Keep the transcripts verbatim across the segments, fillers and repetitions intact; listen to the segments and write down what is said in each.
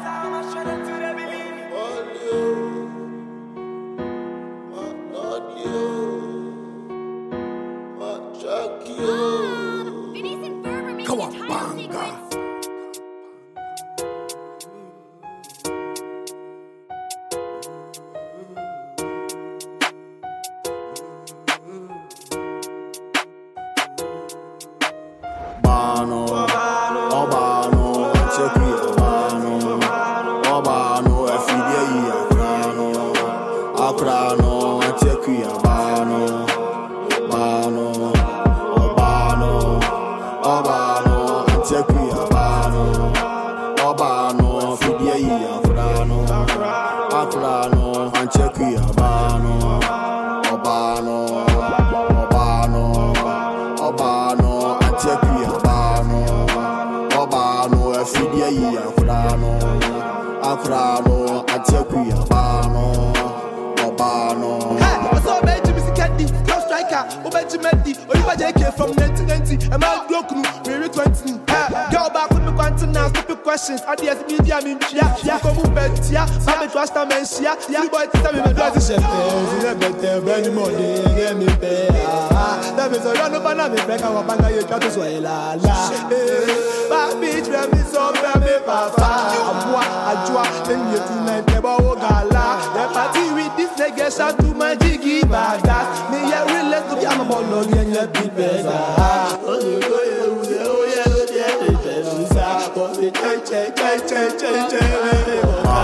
At the media, I'm in Chia, Chia, come up, Tia, Sammy Trust, I'm in Chia, you boy, tell me, I'm in better, brand money, get me pay. That is a run of banana, break our banana, you got to sway la la. But bitch, let me so, let me papa. I'm what I draw, then you tonight, never walk a la. The party with this nigga, shout to my jiggy badass. Me, I will let the young boy know you and your big better. Oh, you go, oh, yeah, oh, yeah, check, check, check, check, check, check.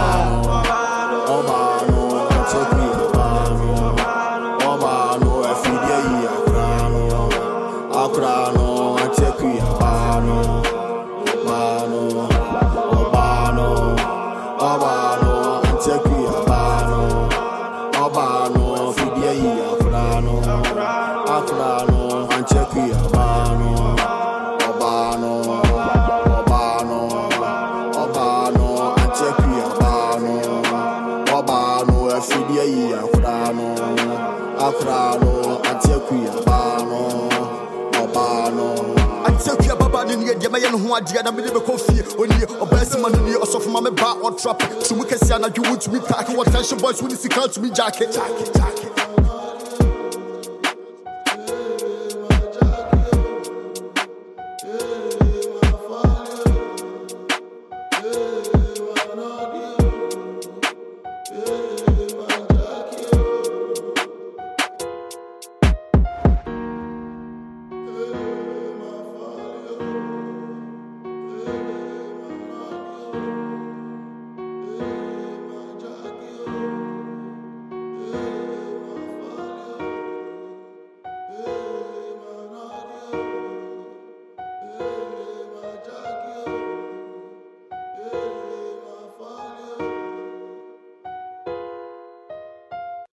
Obano, take me Obano. Obano, I feel the Akrano. Akrano, I take me Obano. Obano, Obano, Obano, I take me Obano. Obano, I feel the Akrano. Akrano, I take me Obano. Obano. Akrano, Antiquia, Bano, Obano. Antiquia Baba, and yet Yamayan who are dear, and I coffee, only a best man, or so from my bar or trap. So we can see that you would be packing what tension boys when you see count to me, jacket, jacket, jacket. Yeah.